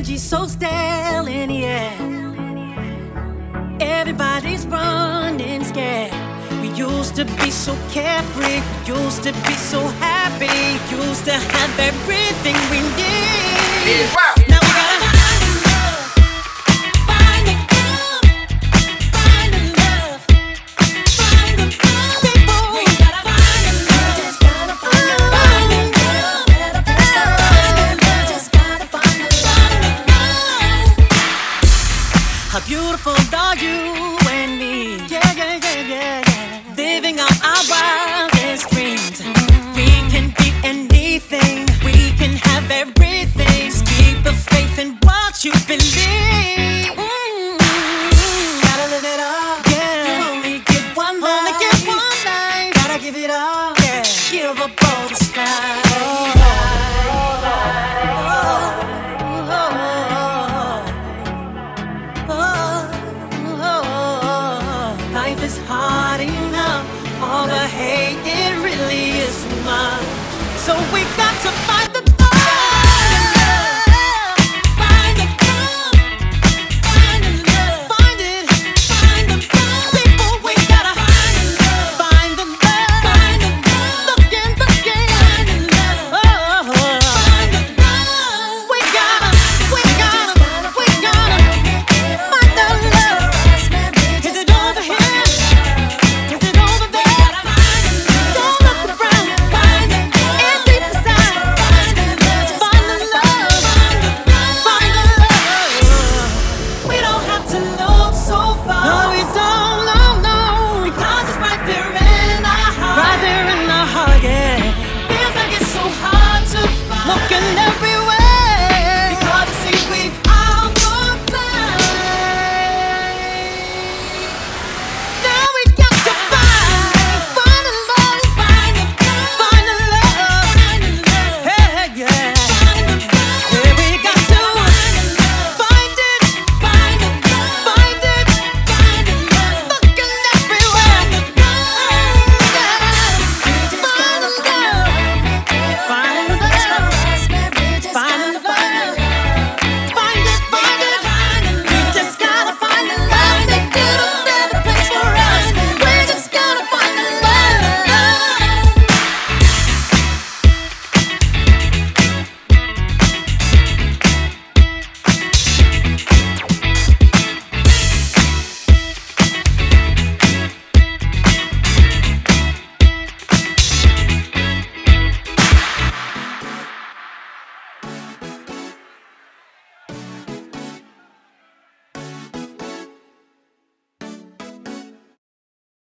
energy so stale in the air. Everybody's running scared. We used to be so carefree, we used to be so happy, used to have everything we need. Now we gotta how beautiful are you and me? Yeah, yeah, yeah, yeah, yeah. Living out our wildest dreams. We can be anything. We can have everything. Just keep the faith in what you believe.